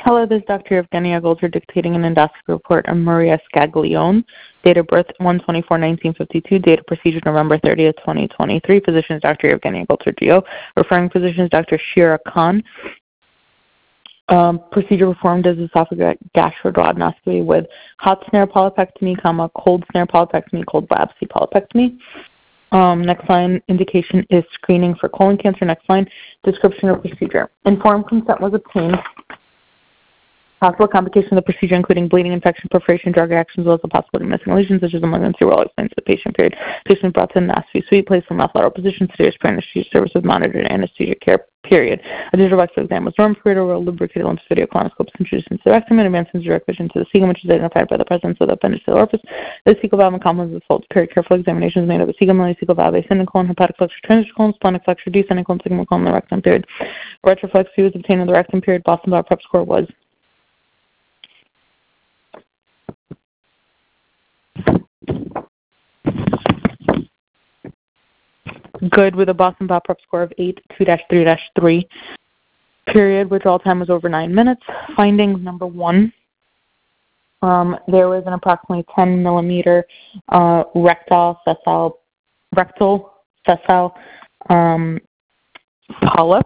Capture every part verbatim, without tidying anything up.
Hello, this is Doctor Evgenia Golzer dictating an endoscopy report on Maria Scaglione. Date of birth one twenty-four nineteen fifty-two. Date of procedure November thirtieth, twenty twenty-three. Physician is Doctor Evgenia Golzer G O. Referring physician is Doctor Shira Khan. Um, procedure performed as esophageal gastroduodenoscopy with hot snare polypectomy, comma, cold snare polypectomy, cold biopsy polypectomy. Um, next line, indication is screening for colon cancer. Next line, description of procedure. Informed consent was obtained. Possible complications of the procedure, including bleeding, infection, perforation, drug reactions, as well as the possibility of missing lesions, such as malignancy, were all explained to the patient. Period. Patient brought to the endoscopy suite, placed in left lateral position, serious pre-anesthesia services, monitored anesthesia care. Period. A digital rectal exam was normed. Period. Oral lubricated lymph video colonoscope was introduced into the rectum and advanced into direct vision to the cecum, which is identified by the presence of the appendicular orifice. The cecal valve and complements of folds. Period. Careful examination is made of the cecum, cecal valve, ascending colon, hepatic flexure, transverse colon, splenic flexure, descending colon, sigmoid colon, the rectum. Period. Retroflex view was obtained in the rectum. Period. Boston Blot prep score was good with a Boston Blot prep score of eight, two dash three dash three. Period. Withdrawal time was over nine minutes. Findings number one. Um, there was an approximately ten millimeter uh, rectal sessile, rectal sessile um, polyp.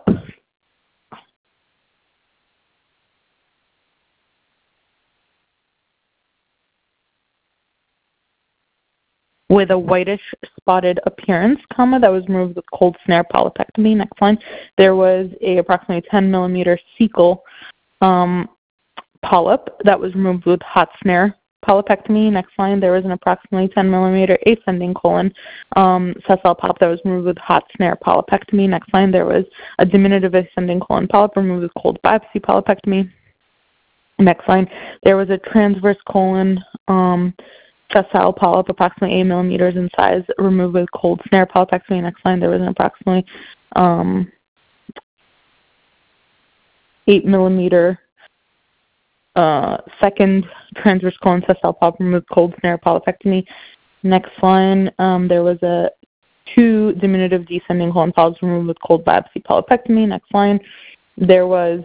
With a whitish spotted appearance, comma, that was removed with cold snare polypectomy. Next line. There was a approximately ten millimeter cecal um, polyp that was removed with hot snare polypectomy. Next line. There was an approximately ten millimeter ascending colon um, sessile polyp that was removed with hot snare polypectomy. Next line. There was a diminutive ascending colon polyp removed with cold biopsy polypectomy. Next line. There was a transverse colon um, sessile polyp, approximately eight millimeters in size, removed with cold snare polypectomy. Next line, there was an approximately um, eight millimeter uh, second transverse colon sessile polyp removed with cold snare polypectomy. Next line, um, there was a two diminutive descending colon polyps removed with cold biopsy polypectomy. Next line, there was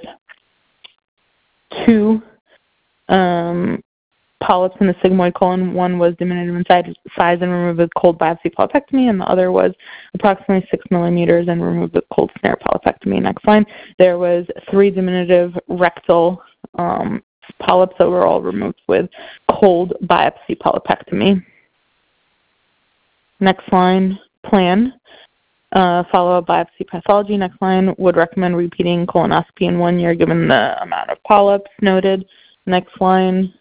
two um, polyps in the sigmoid colon. One was diminutive in size and removed with cold biopsy polypectomy, and the other was approximately six millimeters and removed with cold snare polypectomy. Next line, there was three diminutive rectal um, polyps that were all removed with cold biopsy polypectomy. Next line, plan. Uh, follow-up biopsy pathology. Next line, would recommend repeating colonoscopy in one year given the amount of polyps noted. Next line,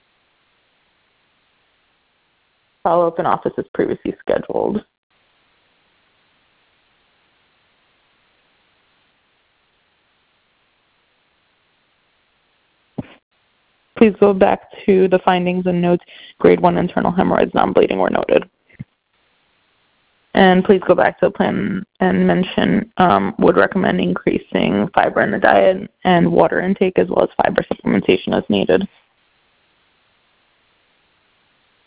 follow-up in office as previously scheduled. Please go back to the findings and notes. Grade one internal hemorrhoids, non-bleeding were noted. And please go back to the plan and mention um, would recommend increasing fiber in the diet and water intake as well as fiber supplementation as needed.